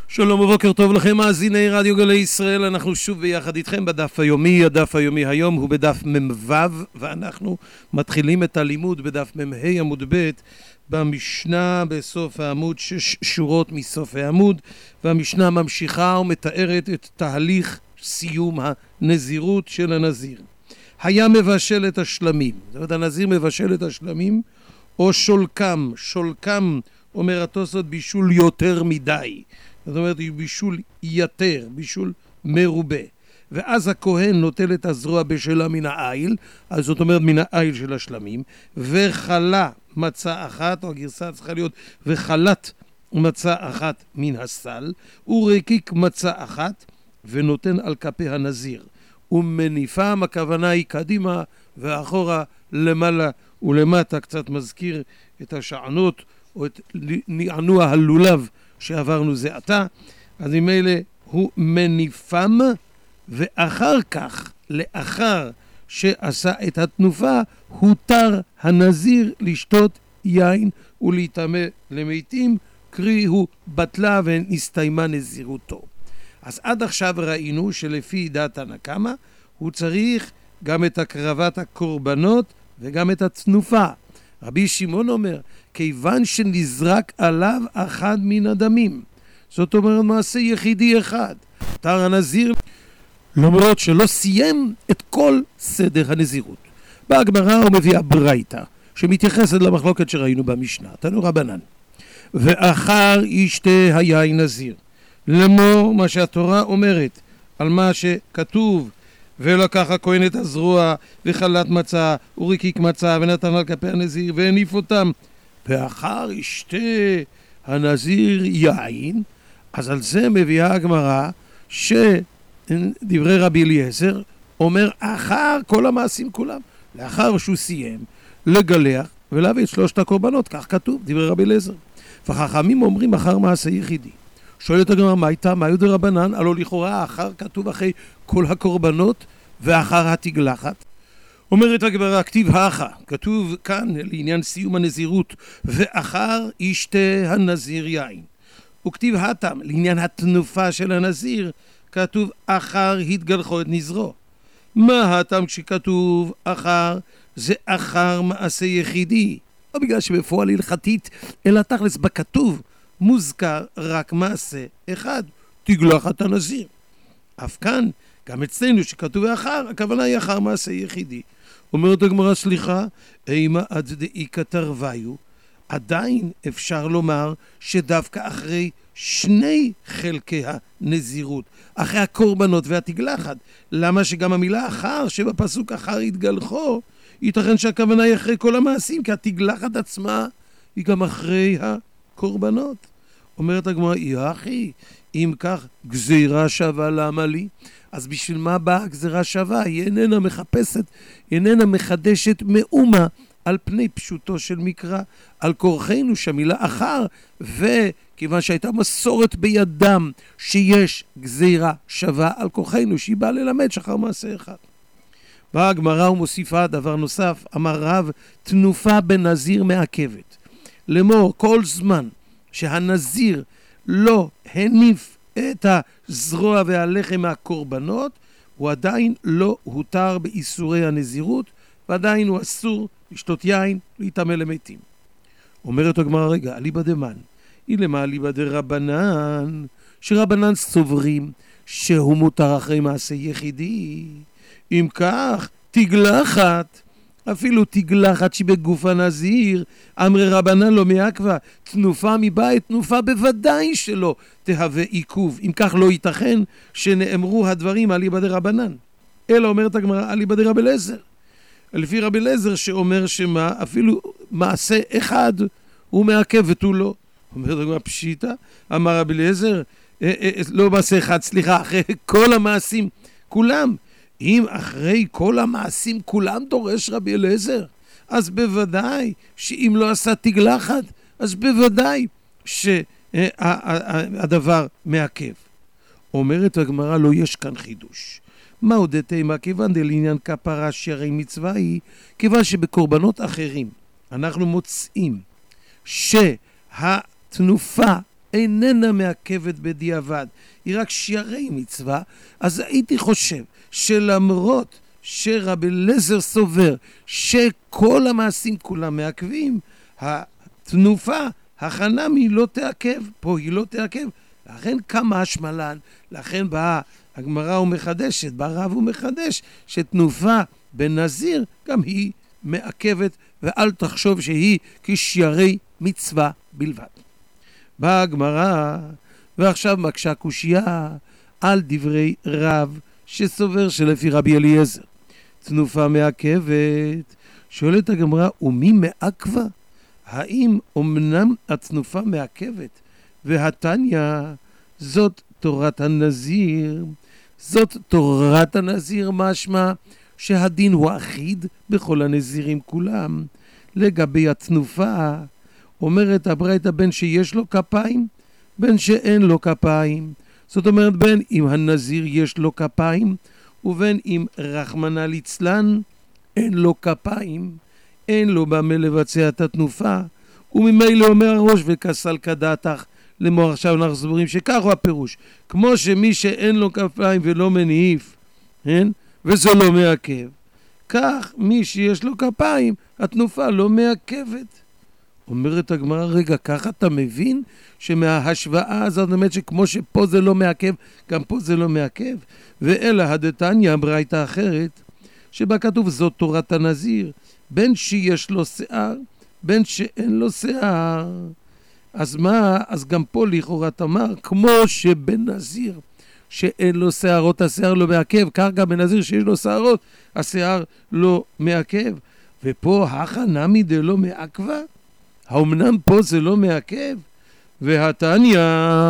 שלום ובוקר טוב לכם מאזיני רדיו גלי ישראל, אנחנו שוב ביחד איתכם בדף היומי. הדף היומי היום הוא בדף מ"ו, ואנחנו מתחילים את הלימוד בדף מ"ה עמוד ב' במשנה בסוף העמוד, 6 שורות מסוף העמוד, והמשנה ממשיכה ומתארת את תהליך סיום הנזירות של הנזיר. היה מבשל את השלמים, זאת אומרת הנזיר מבשל את השלמים, או שולקם, שולקם אומר התוספות בישול יותר מדי, זאת אומרת בישול יתר, בישול מרובה, ואז הכהן נוטל את הזרוע בשלה מן העיל, אז זאת אומרת מן העיל של השלמים, וחלה מצה אחת, או הגרסה צריכה להיות וחלת מצה אחת מן הסל, ורקיק מצה אחת, ונותן על כפי הנזיר, ומניפם, הכוונה היא קדימה ואחורה, למעלה ולמטה, קצת מזכיר את השענות או את נענוע הלולב שעברנו זה עתה. אז עם אלה הוא מניפם, ואחר כך, לאחר שעשה את התנופה, הותר הנזיר לשתות יין ולהיטמא למתים, קרי הוא בטלה ונסתיימה נזירותו. אז עד עכשיו ראינו שלפי דת הנקמה הוא צריך גם את הקרבת הקורבנות וגם את התנופה. רבי שמעון אומר, כיוון שנזרק עליו אחד מן הדמים, זאת אומרת מעשה יחידי אחד, הותר הנזיר למרות שלא סיים את כל סדר הנזירות. בהגמרא הוא מביא ברייתא שמתייחסת למחלוקת שראינו במשנה, תנו רבנן, ואחר ישתה היין נזיר, לאמור מה שהתורה אומרת על מה שכתוב, ולקח הכהן את הזרוע וחלת מצה ורקיק מצה ונתן על כפי הנזיר והניף אותם, ואחר ישתה הנזיר יין. אז על זה מביאה הגמרא שדברי רבי אליעזר אומר אחר כל המעשים כולם, לאחר שהוא סיים לגלח ולהביא את 3 הקורבנות, כך כתוב דברי רבי אליעזר. וחכמים אומרים אחר מעשה יחידי. שואלת הגמרא, מה הייתה? מה יודע רבנן? הלא לכאורה אחר כתוב אחרי כל הקורבנות ואחר התגלחת. אומרת הגמרא, כתיב האחה, כתוב כאן לעניין סיום הנזירות, ואחר ישתה הנזיר יין. וכתיב התם, לעניין התנופה של הנזיר, כתוב אחר התגלחו את נזרו. מה התם כשכתוב אחר? זה אחר מעשה יחידי. לא בגלל שבפועל הלכתית, אלא תכלס בכתוב, מוזכר רק מעשה אחד, תגלחת הנזיר. אף כאן, גם אצלנו שכתוב אחר, הכוונה היא אחר מעשה יחידי. אומרת הגמרא, סליחה, אימה עד דאי כתרוויו, עדיין אפשר לומר שדווקא אחרי 2 חלקי הנזירות, אחרי הקורבנות והתגלחת, למה שגם המילה אחר שבפסוק אחר התגלחו, ייתכן שהכוונה היא אחרי כל המעשים, כי התגלחת עצמה היא גם אחרי הקורבנות. אומרת הגמרא, יחי, אם כך גזירה שווה למה לי? אז בשביל מה באה גזירה שווה? היא איננה מחפשת, איננה מחדשת מאומה על פני פשוטו של מקרא. על כורחנו שהמילה אחר, וכיוון שהייתה מסורת בידם שיש גזירה שווה, על כורחנו שהיא באה ללמד שחר מעשה אחד. באה הגמרא ומוסיפה דבר נוסף, אמר רב, תנופה בנזיר מעכבת. לאמור, כל זמן שהנזיר לא הניף את הזרוע והלחם מהקורבנות, הוא עדיין לא הותר באיסורי הנזירות, ועדיין הוא אסור לשתות יין, להיטמא למתים. אומרת הגמרא, רגע, אליבא דמן, אילמה אליבא דרבנן, שרבנן סוברים שהוא מותר אחרי מעשה יחידי. אם כך, תגלחת, אפילו תגלחת שבגוף הנזיר, אמרי רבנן לא מעכבה, תנופה מבית, תנופה בוודאי שלא תהווה עיכוב. אם כך לא ייתכן שנאמרו הדברים אליבא דרבנן, אלא אומרת הגמרא אליבא דרבי אליעזר. לפי רבי אליעזר שאומר שמה, אפילו מעשה אחד הוא מעכב ותו לא. אומרת הגמרא פשיטא, אמר רבי אליעזר, לא מעשה אחד, סליחה, אחרי כל המעשים כולם. אם אחרי כל המעשים כולם דורש רבי אליעזר, אז בוודאי שאם לא עשה תגלחת, אז בוודאי שהדבר מעכב. אומרת הגמרא, לא יש כאן חידוש. מה עוד תימה? כיוון דלעניין כפרה שהרי מצווה היא, כיוון שבקורבנות אחרים אנחנו מוצאים שהתנופה איננה מעכבת בדיעבד, היא רק שיערי מצווה, אז הייתי חושב שלמרות שרבי אליעזר סובר שכל המעשים כולם מעכבים, התנופה, החנמי לא תעכב, פה היא לא תעכב, לכן קמה השמלן, לכן באה הגמרא ומחדשת, בא רב ומחדש, שתנופה בנזיר גם היא מעכבת, ואל תחשוב שהיא כשיערי מצווה בלבד. באה הגמרא, ועכשיו מקשה קושייה על דברי רב, שסובר שלפי רבי אליעזר תנופה מעכבת. שואלת הגמרא, ומי מעכבה? האם אמנם התנופה מעכבת והתניא זאת תורת הנזיר? זאת תורת הנזיר, משמע שהדין הוא אחיד בכל הנזירים כולם. לגבי התנופה אומרת הברייתא, בין שיש לו כפיים בין שאין לו כפיים, זאת אומרת בין אם הנזיר יש לו כפיים ובין אם רחמנא ליצלן אין לו כפיים, אין לו במה לבצע את התנופה, וממילא אומר הראש וכסל כדעתך. למור עכשיו אנחנו סבורים שכך הוא הפירוש, כמו שמי שאין לו כפיים ולא מניף, וזה לא מעכב, כך מי שיש לו כפיים התנופה לא מעכבת. אומרת הגמרא, רגע, ככה אתה מבין שמההשוואה הזאת באמת שכמו שפה זה לא מעכב, גם פה זה לא מעכב? ואלא הדתניא ברייתא אחרת, שבה כתוב זאת תורת הנזיר, בין שיש לו שיער, בין שאין לו שיער. אז מה? אז גם פה לכאורה תאמר, כמו שבנזיר שאין לו שערות, השיער לא מעכב, כך גם בנזיר שיש לו שערות, השיער לא מעכב. ופה החנמי דלא מעכבה? האמנם פה זה לא מעכב? והתניא,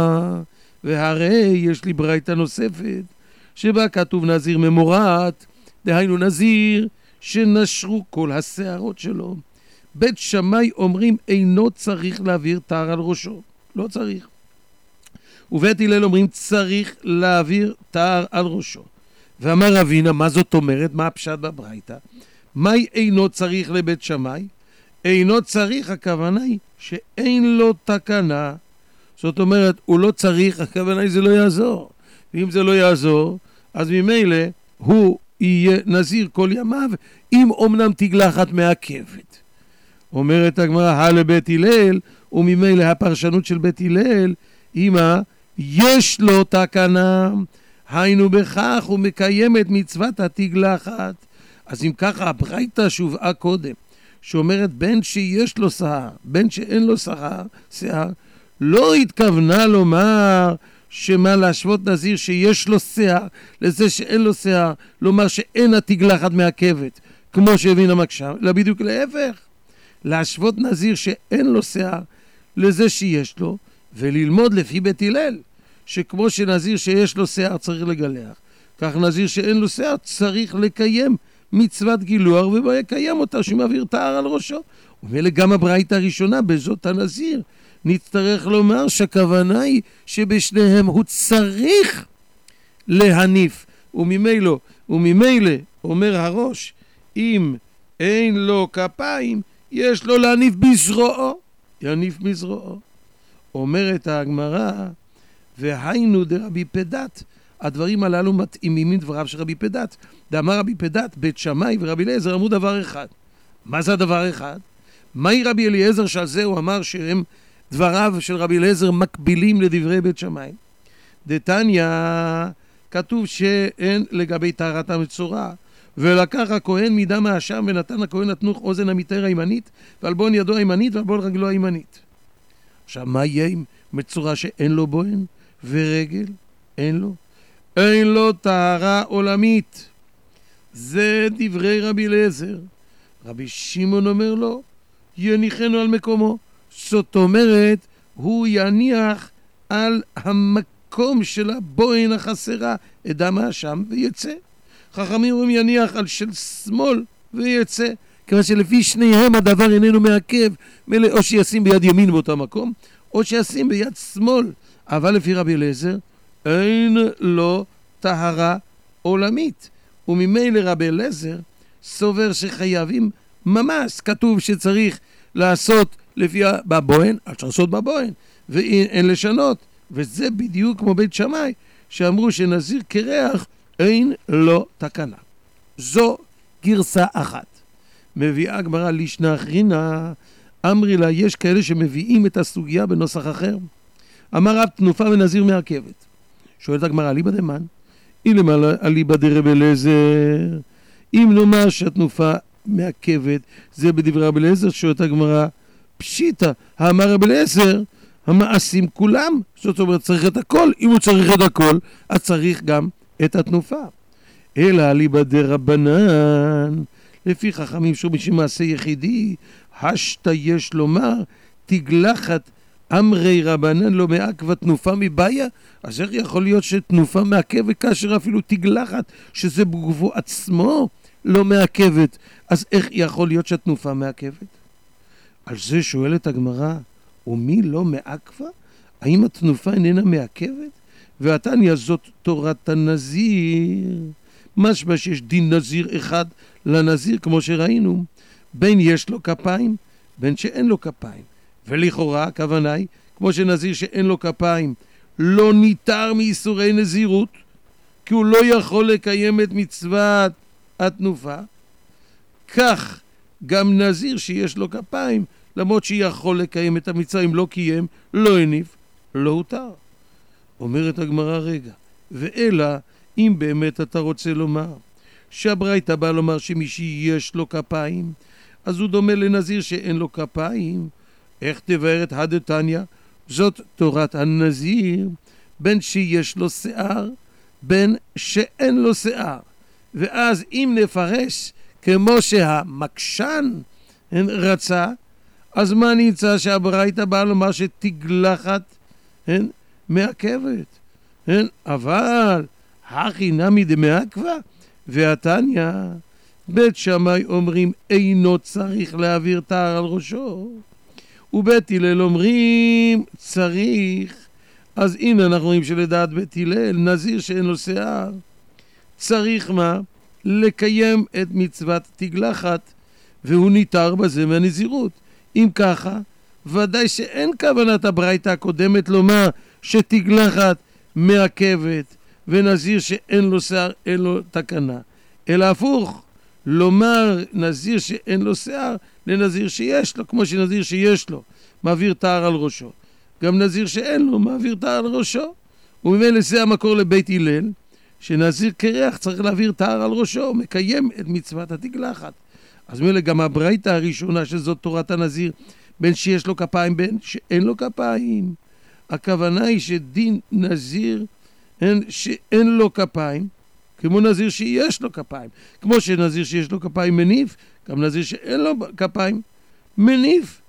והרי יש לי ברייתא נוספת, שבה כתוב נזיר ממורת, דהיינו נזיר שנשרו כל השערות שלו. בית שמאי אומרים אינו צריך להעביר תער על ראשו, לא צריך. ובית הלל אומרים צריך להעביר תער על ראשו. ואמר רבינה, מה זאת אומרת? מה הפשט בברייתא? מהי אינו צריך לבית שמאי? אינו צריך, הכוונה היא שאין לו תקנה. זאת אומרת, הוא לא צריך, הכוונה היא זה לא יעזור. ואם זה לא יעזור, אז ממילא הוא יהיה נזיר כל ימיו, אם אומנם תגלה אחת מעכבת. אומרת הגמרא, לבית הלל, וממילא הפרשנות של בית הלל, אמא, יש לו תקנה, היינו בכך הוא מקיים את מצוות התגלחת. אז אם ככה, הברייתא שהובאה קודם, שאומרת בין שיש לו שיער, בין שאין לו שיער, לא התכוונה לומר שמה להשוות נזיר שיש לו שיער לזה שאין לו שיער, לומר שאין התגלחת מעכבת, כמו שהבין המקשה, אלא בדיוק להפך. להשוות נזיר שאין לו שיער לזה שיש לו, וללמוד לפי בית הלל, שכמו שנזיר שיש לו שיער צריך לגלח, כך נזיר שאין לו שיער צריך לקיים מצוות גילוח, ובו יקיים אותה שמעביר תער על ראשו. ומילא גם הברייתא הראשונה בזאת הנזיר, נצטרך לומר שהכוונה היא שבשניהם הוא צריך להניף, וממילא אומר הראש, אם אין לו כפיים יש לו להניף בזרועו, יניף בזרועו. אומרת הגמרא, והיינו דרבי פדת, הדברים הללו מתאימים מדבריו של רבי פדת. דאמר רבי פדת, בית שמאי ורבי אליעזר אמרו דבר אחד. מה זה הדבר אחד? מהי רבי אליעזר שעל זה הוא אמר שהם דבריו של רבי אליעזר מקבילים לדברי בית שמאי? דתניא כתוב שאין לגבי טהרת המצורע, ולקח הכהן מדם האשם ונתן הכהן לתנוך אוזן המיטר הימנית ועל בוהן ידו הימנית ועל בוהן רגלו הימנית. עכשיו מה יהיה עם מצורע שאין לו בוהן ורגל? אין לו טהרה עולמית. זה דברי רבי אליעזר. רבי שמעון אומר לו, יניחנו על מקומו. זאת אומרת, הוא יניח על המקום של הבוהן החסרה את דם האשם ויצא. חכמים אומרים יניח על של שמאל ויצא, כיוון שלפי שניהם הדבר איננו מעכב, או שישים ביד ימין באותו מקום, או שישים ביד שמאל. אבל לפי רבי אליעזר, אין לו טהרה עולמית. וממילא רבי אליעזר סובר שחייבים ממש, כתוב שצריך לעשות לפי בבוהן, אז לעשות בבוהן, ואין לשנות. וזה בדיוק כמו בית שמאי, שאמרו שנזיר קרח אין לו תקנה. זו גרסה אחת. מביאה הגמרא לישנא אחרינא, אמרי לה, יש כאלה שמביאים את הסוגיה בנוסח אחר. אמר רב תנופה ונזיר מעכבת. שואלת הגמרא, אליבא דמן? אילמה אליבא דרב אליעזר. אם נאמר שהתנופה מעכבת, זה בדברי רב אליעזר. שואלת הגמרא, פשיטא, אמר רב אליעזר, המעשים כולם. זאת אומרת, צריך את הכל. אם הוא צריך את הכל, אז צריך גם את התנופה. אלא אליבא דרבנן, לפי חכמים שמשום מעשה יחידי, השתא יש לומר, תגלחת אמרי רבנן לא מעכבה תנופה מבעיה. אז איך יכול להיות שתנופה מעכבת כאשר אפילו תגלחת, שזה בגופו עצמו, לא מעכבת? אז איך יכול להיות שהתנופה מעכבת? על זה שואלת הגמרא, ומי לא מעכבה? האם התנופה איננה מעכבת? והתניא זאת תורת הנזיר. משמע שיש דין נזיר אחד לנזיר, כמו שראינו, בין יש לו כפיים, בין שאין לו כפיים. ולכאורה הכוונה היא, כמו שנזיר שאין לו כפיים, לא ניתר מאיסורי נזירות, כי הוא לא יכול לקיים את מצוות התנופה, כך גם נזיר שיש לו כפיים, למרות שיכול לקיים את המצווה, אם לא קיים, לא הניף, לא הותר. אומרת הגמרא, רגע, ואלא אם באמת אתה רוצה לומר שהברייתא בא לומר שמי שיש לו כפיים, אז הוא דומה לנזיר שאין לו כפיים. איך תבאר את הדתניא? זאת תורת הנזיר, בין שיש לו שיער, בין שאין לו שיער. ואז אם נפרש כמו שהמקשן רצה, אז מה נמצא שהברייתא בא לומר שתגלחת מעכבת? אבל הכי נמי דמעכבה, והתניא בית שמאי אומרים אינו צריך להעביר תער על ראשו, ובית הלל אומרים צריך. אז הנה אנחנו רואים שלדעת בית הלל, נזיר שאין לו שיער צריך מה? לקיים את מצוות תגלחת, והוא ניתר בזה מהנזירות. אם ככה, ודאי שאין כוונת הברייתא הקודמת לומר שתגלחת מעכבת ונזיר שאין לו שיער אין לו תקנה, אלא הפוך, לומר נזיר שאין לו שיער לנזיר שיש לו, כמו שנזיר שיש לו מעביר תער על ראשו, גם נזיר שאין לו מעביר תער על ראשו. וממילא זה המקור לבית הלל, שנזיר קרח צריך להעביר תער על ראשו, מקיים את מצוות התגלחת. אז ממילא גם הברייתא הראשונה שזאת תורת הנזיר, בין שיש לו כפיים בין שאין לו כפיים, הכוונה היא שדין נזיר שאין לו כפיים כמו נזיר שיש לו כפיים. כמו שנזיר שיש לו כפיים מניף, גם נזיר שאין לו כפיים מניף.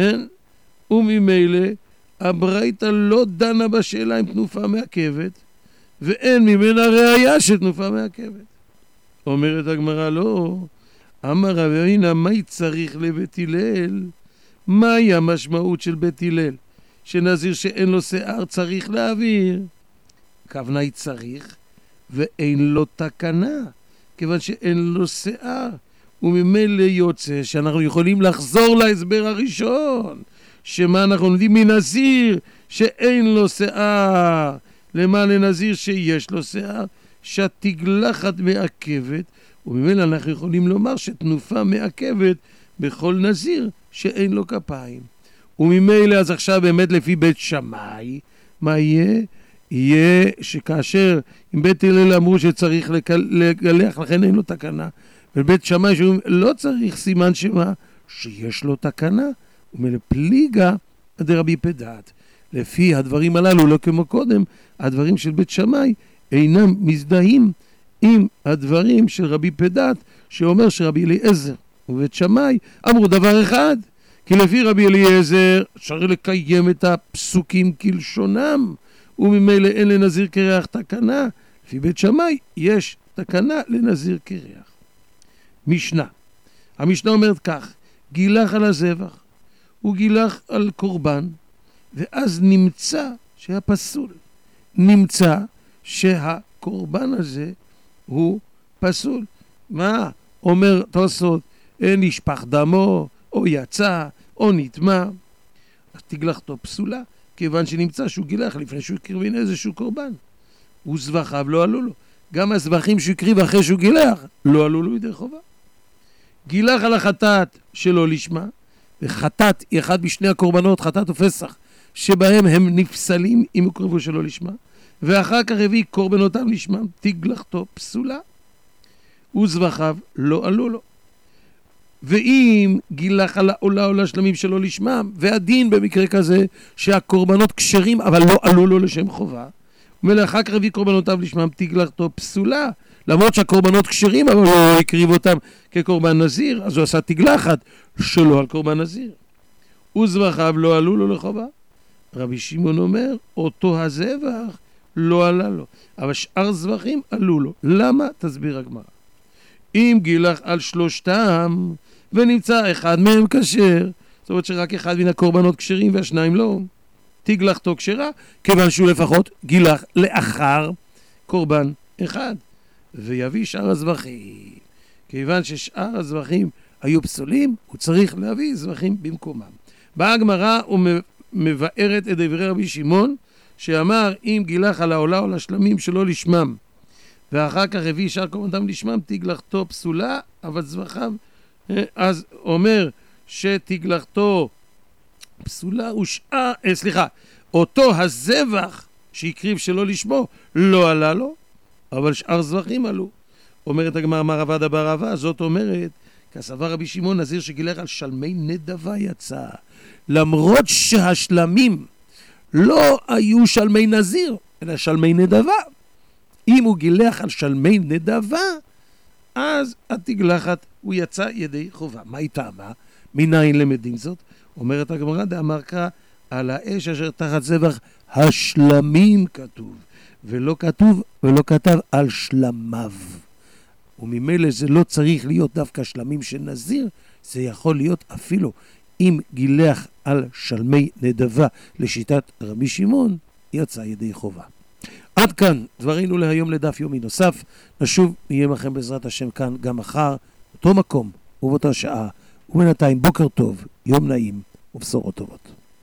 וממילא הברייתא לא דנה בשאלה אם תנופה מעכבת, ואין ממנה ראיה שתנופה מעכבת. אומרת הגמרא, לא. אמר רב הנה, מה צריך לבית הלל? מהי המשמעות של בית הלל? שנזיר שאין לו שיער צריך להעביר. כוונה היא צריך, ואין לו תקנה, כיוון שאין לו שיער. וממילא יוצא שאנחנו יכולים לחזור להסבר הראשון, שמה אנחנו לומדים מנזיר שאין לו שיער, למה לנזיר שיש לו שיער, שהתגלחת מעכבת, וממילא אנחנו יכולים לומר שתנופה מעכבת בכל נזיר שאין לו כפיים. וממילא אז עכשיו באמת לפי בית שמאי, מה יהיה? יהיה שכאשר אם בית הלל אמרו שצריך לגלח, לכן אין לו תקנה, ובית שמאי שאומרים לא צריך, סימן שמה? שיש לו תקנה. וממילא פליגה דרבי פדת. לפי הדברים הללו, לא כמו קודם, הדברים של בית שמאי אינם מזדהים עם הדברים של רבי פדת, שאומר שרבי אליעזר ובית שמאי אמרו דבר אחד, כי לפי רבי אליעזר אפשר לקיים את הפסוקים כלשונם, וממילא אין לנזיר קרח תקנה. לפי בית שמאי יש תקנה לנזיר קרח. משנה, המשנה אומרת כך, גילח על הזבח, הוא גילח על קורבן, ואז נמצא שהפסול, נמצא שהקורבן הזה הוא פסול. מה? אומר תוספות, נשפך דמו, או יצא, או נטמע. אז תגלחתו פסולה, כיוון שנמצא שהוא גילח לפני שהוא הקריב איזשהו קורבן. וזבחיו לא עלו לו. גם הזבחים שהוא הקריב אחרי שהוא גילח, לא עלו לו ידי חובה. גילח על החטאת שלא לשמה, וחטאת היא אחד משני הקורבנות, חטאת ופסח, שבהם הם נפסלים אם הוקרבו שלא לשמה, ואחר כך הביא קורבנותיו לשמם, תגלחתו פסולה, וזבחיו לא עלו לו. ואם גילח על העולה או לשלמים שלא לשמם, והדין במקרה כזה שהקורבנות כשרים אבל לא עלו לו לשם חובה, ולאחר כך הביא קורבנותיו לשמם, תגלחתו פסולה, למרות שהקורבנות כשרים אבל לא הקריב אותם כקורבן נזיר, אז הוא עשה תגלחת שלא על קורבן נזיר. וזבחיו לא עלו לו לחובה. רבי שמעון אומר, אותו הזבח לא עלה לו, אבל שאר זבחים עלו לו. למה? תסביר הגמרא. אם גילח על שלושתם ונמצא אחד מהם כשר, זאת אומרת שרק אחד מן הקורבנות כשרים והשניים לא, תגלחתו כשרה, כיוון שהוא לפחות גילח לאחר קורבן אחד, ויביא שאר הזבחים. כיוון ששאר הזבחים היו פסולים, הוא צריך להביא זבחים במקומם. באה הגמרא ומבארת את דברי רבי שמעון, שאמר אם גילח על העולה או לשלמים שלא לשמם, ואחר כך הביא שאר קורבנותם לשמם, תגלחתו פסולה, אבל זבחיו, אז אומר שתגלחתו פסולה ושאר, אותו הזבח שהקריב שלא לשמו, לא עלה לו, אבל שאר זבחים עלו. אומרת הגמרא מר עבדה בר אבא, זאת אומרת, כסבר רבי שמעון נזיר שגילח על שלמי נדבה יצא, למרות שהשלמים לא היו שלמי נזיר, אלא שלמי נדבה. אם הוא גילח על שלמי נדבה, אז התגלחת הוא יצא ידי חובה. מה היא טעמה? מניין למדים זאת? אומרת הגמרא דאמר קרא על האש אשר תחת זבח השלמים כתוב, ולא כתב על שלמיו. וממילא זה לא צריך להיות דווקא שלמים של נזיר, זה יכול להיות אפילו אם גילח על שלמי נדבה לשיטת רבי שמעון, יצא ידי חובה. עד כאן דברינו להיום לדף יומי נוסף. נשוב נהיה לכם בעזרת השם כאן גם מחר, אותו מקום ובאותה שעה, ובינתיים בוקר טוב, יום נעים ובשורות טובות.